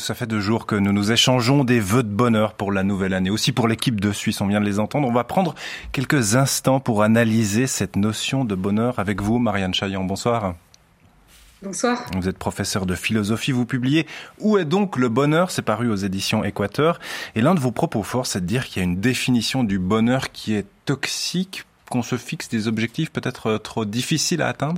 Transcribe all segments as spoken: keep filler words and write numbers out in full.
ça fait deux jours que nous nous échangeons des vœux de bonheur pour la nouvelle année. Aussi pour l'équipe de Suisse, on vient de les entendre. On va prendre quelques instants pour analyser cette notion de bonheur avec vous, Marianne Chaillan. Bonsoir. Bonsoir. Vous êtes professeur de philosophie, vous publiez « Où est donc le bonheur ?» C'est paru aux éditions Équateur. Et l'un de vos propos forts, c'est de dire qu'il y a une définition du bonheur qui est toxique, qu'on se fixe des objectifs peut-être trop difficiles à atteindre.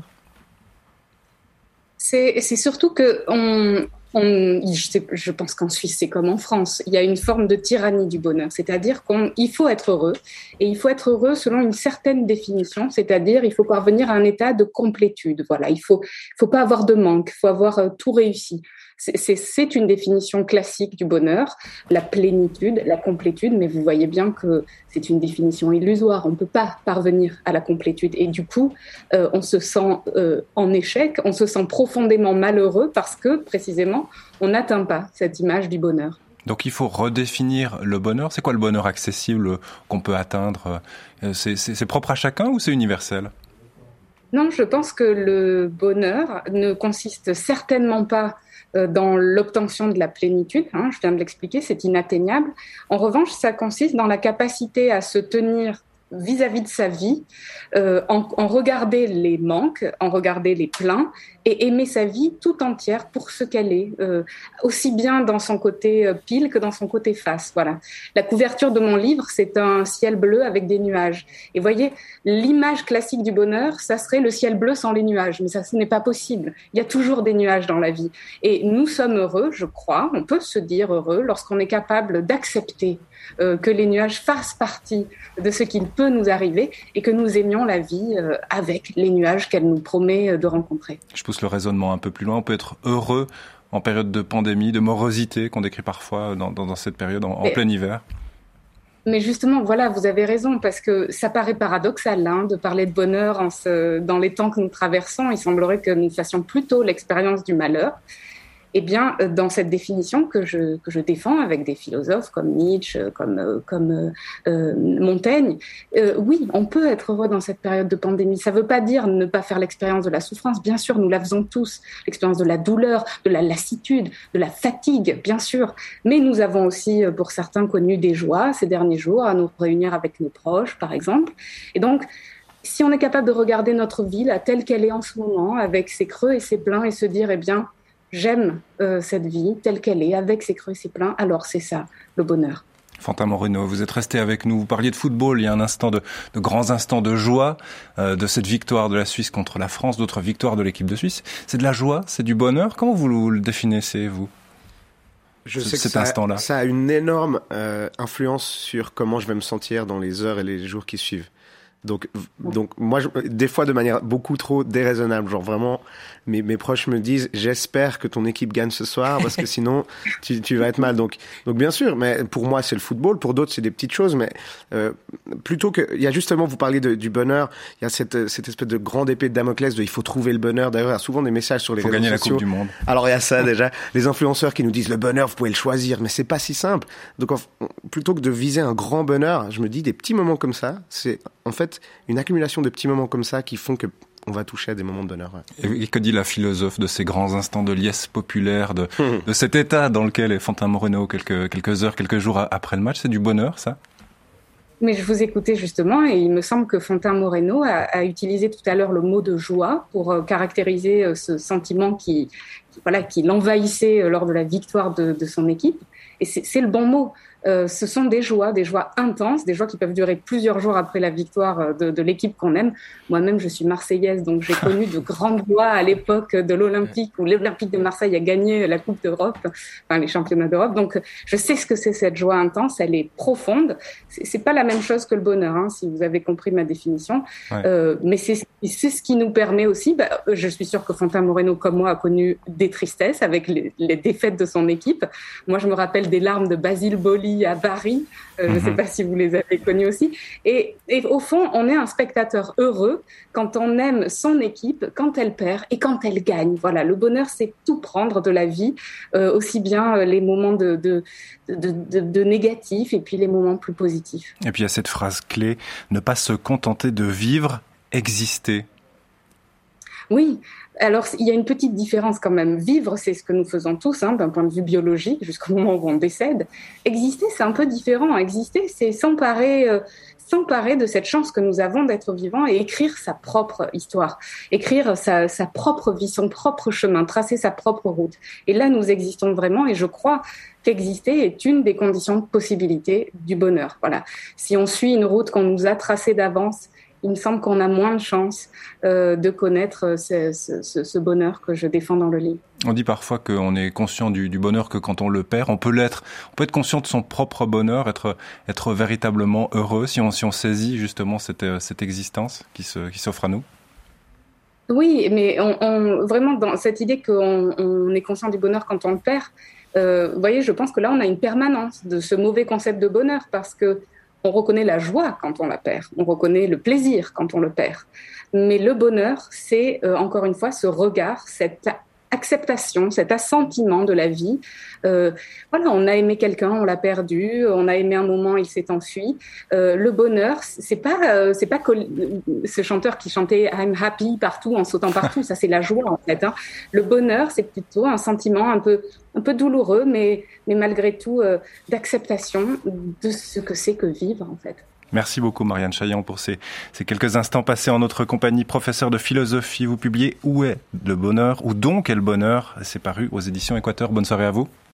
C'est, c'est surtout que on, on, je, je pense qu'en Suisse, c'est comme en France. Il y a une forme de tyrannie du bonheur. C'est-à-dire qu'il faut être heureux. Et il faut être heureux selon une certaine définition. C'est-à-dire il faut parvenir à un état de complétude. Voilà, il faut, il faut pas avoir de manque. Il faut avoir euh, tout réussi. C'est, c'est, c'est une définition classique du bonheur, la plénitude, la complétude, mais vous voyez bien que c'est une définition illusoire. On ne peut pas parvenir à la complétude. Et du coup, euh, on se sent euh, en échec, on se sent profondément malheureux parce que, précisément, on n'atteint pas cette image du bonheur. Donc il faut redéfinir le bonheur. C'est quoi le bonheur accessible qu'on peut atteindre ? c'est, c'est, c'est propre à chacun ou c'est universel ? Non, je pense que le bonheur ne consiste certainement pas dans l'obtention de la plénitude, hein, je viens de l'expliquer, c'est inatteignable. En revanche, ça consiste dans la capacité à se tenir vis-à-vis de sa vie, euh, en, en regarder les manques, en regarder les pleins, et aimer sa vie tout entière pour ce qu'elle est, euh, aussi bien dans son côté euh, pile que dans son côté face. Voilà. La couverture de mon livre, c'est un ciel bleu avec des nuages. Et voyez, l'image classique du bonheur, ça serait le ciel bleu sans les nuages, mais ça, ce n'est pas possible. Il y a toujours des nuages dans la vie. Et nous sommes heureux, je crois, on peut se dire heureux lorsqu'on est capable d'accepter euh, que les nuages fassent partie de ce qu'il peut nous arriver et que nous aimions la vie euh, avec les nuages qu'elle nous promet euh, de rencontrer. Je pousse le raisonnement un peu plus loin. On peut être heureux en période de pandémie, de morosité qu'on décrit parfois dans, dans, dans cette période en, en plein hiver. Mais justement, voilà, vous avez raison, parce que ça paraît paradoxal hein, de parler de bonheur en ce, dans les temps que nous traversons. Il semblerait que nous fassions plutôt l'expérience du malheur. Eh bien, dans cette définition que je, que je défends avec des philosophes comme Nietzsche, comme, comme euh, Montaigne, euh, oui, on peut être heureux dans cette période de pandémie. Ça ne veut pas dire ne pas faire l'expérience de la souffrance. Bien sûr, nous la faisons tous. L'expérience de la douleur, de la lassitude, de la fatigue, bien sûr. Mais nous avons aussi, pour certains, connu des joies ces derniers jours, à nous réunir avec nos proches, par exemple. Et donc, si on est capable de regarder notre vie là, telle qu'elle est en ce moment, avec ses creux et ses pleins, et se dire, eh bien, j'aime euh, cette vie telle qu'elle est, avec ses creux et ses pleins, alors c'est ça, le bonheur. Fantin Moreno, vous êtes resté avec nous, vous parliez de football, il y a un instant de, de grands instants de joie, euh, de cette victoire de la Suisse contre la France, d'autres victoires de l'équipe de Suisse. C'est de la joie, c'est du bonheur, comment vous, vous le définissez, vous ? Je C- sais que cet ça, instant-là. ça a une énorme euh, influence sur comment je vais me sentir dans les heures et les jours qui suivent. Donc, donc moi, je, des fois de manière beaucoup trop déraisonnable, genre vraiment, mes, mes proches me disent, j'espère que ton équipe gagne ce soir parce que sinon tu, tu vas être mal. Donc, donc bien sûr, mais pour moi c'est le football, pour d'autres c'est des petites choses, mais euh, plutôt que, il y a justement, vous parlez de, du bonheur, il y a cette, cette espèce de grande épée de Damoclès de il faut trouver le bonheur. D'ailleurs, il y a souvent des messages sur les réseaux sociaux. Faut gagner la Coupe du Monde. Alors il y a ça déjà, les influenceurs qui nous disent le bonheur, vous pouvez le choisir, mais c'est pas si simple. Donc en, plutôt que de viser un grand bonheur, je me dis des petits moments comme ça, c'est en fait une accumulation de petits moments comme ça qui font que on va toucher à des moments de bonheur. Ouais. Et que dit la philosophe de ces grands instants de liesse populaire, de, mmh. de cet état dans lequel est Fantin Moreno quelques, quelques heures, quelques jours après le match, c'est du bonheur, ça ? Mais je vous écoutais justement et il me semble que Fantin Moreno a, a utilisé tout à l'heure le mot de joie pour euh, caractériser euh, ce sentiment qui, qui, voilà, qui l'envahissait euh, lors de la victoire de, de son équipe. Et c'est, c'est le bon mot. Euh, ce sont des joies, des joies intenses, des joies qui peuvent durer plusieurs jours après la victoire de, de l'équipe qu'on aime. Moi-même, je suis marseillaise, donc j'ai connu de grandes joies à l'époque de l'Olympique, où l'Olympique de Marseille a gagné la Coupe d'Europe, enfin les championnats d'Europe. Donc, je sais ce que c'est cette joie intense, elle est profonde. C'est, c'est pas la même chose que le bonheur, hein, si vous avez compris ma définition. Ouais. Euh, mais c'est, c'est ce qui nous permet aussi, bah, je suis sûre que Fantin Moreno, comme moi, a connu des tristesses avec les, les défaites de son équipe. Moi, je me rappelle des larmes de Basile Boli à Bari, euh, mm-hmm. je ne sais pas si vous les avez connus aussi. Et, et au fond, on est un spectateur heureux quand on aime son équipe, quand elle perd et quand elle gagne. Voilà, le bonheur, c'est tout prendre de la vie, euh, aussi bien les moments de, de, de, de, de négatifs et puis les moments plus positifs. Et puis il y a cette phrase clé, ne pas se contenter de vivre, exister. Oui, alors il y a une petite différence quand même. Vivre, c'est ce que nous faisons tous, hein, d'un point de vue biologique, jusqu'au moment où on décède. Exister, c'est un peu différent. Exister, c'est s'emparer, euh, s'emparer de cette chance que nous avons d'être vivants et écrire sa propre histoire, écrire sa, sa propre vie, son propre chemin, tracer sa propre route. Et là, nous existons vraiment, et je crois qu'exister est une des conditions de possibilité du bonheur. Voilà. Si on suit une route qu'on nous a tracée d'avance, il me semble qu'on a moins de chances euh, de connaître ce, ce, ce bonheur que je défends dans le livre. On dit parfois qu'on est conscient du, du bonheur que quand on le perd. On peut l'être. On peut être conscient de son propre bonheur, être, être véritablement heureux si on, si on saisit justement cette, cette existence qui, se, qui s'offre à nous. Oui, mais on, on, vraiment dans cette idée qu'on on est conscient du bonheur quand on le perd, euh, vous voyez, je pense que là, on a une permanence de ce mauvais concept de bonheur parce que on reconnaît la joie quand on la perd, on reconnaît le plaisir quand on le perd. Mais le bonheur, c'est euh, encore une fois ce regard, cette acceptation, cet assentiment de la vie. Euh, voilà, on a aimé quelqu'un, on l'a perdu, on a aimé un moment, il s'est enfui. Euh, le bonheur, c'est pas, euh, c'est pas col- ce chanteur qui chantait I'm happy partout en sautant partout. Ça, c'est la joie en fait. Hein. Le bonheur, c'est plutôt un sentiment un peu, un peu douloureux, mais, mais malgré tout euh, d'acceptation de ce que c'est que vivre en fait. Merci beaucoup Marianne Chaillan pour ces, ces quelques instants passés en notre compagnie. Professeur de philosophie, vous publiez Où est le bonheur ? Où donc est le bonheur ? C'est paru aux éditions Équateur. Bonne soirée à vous.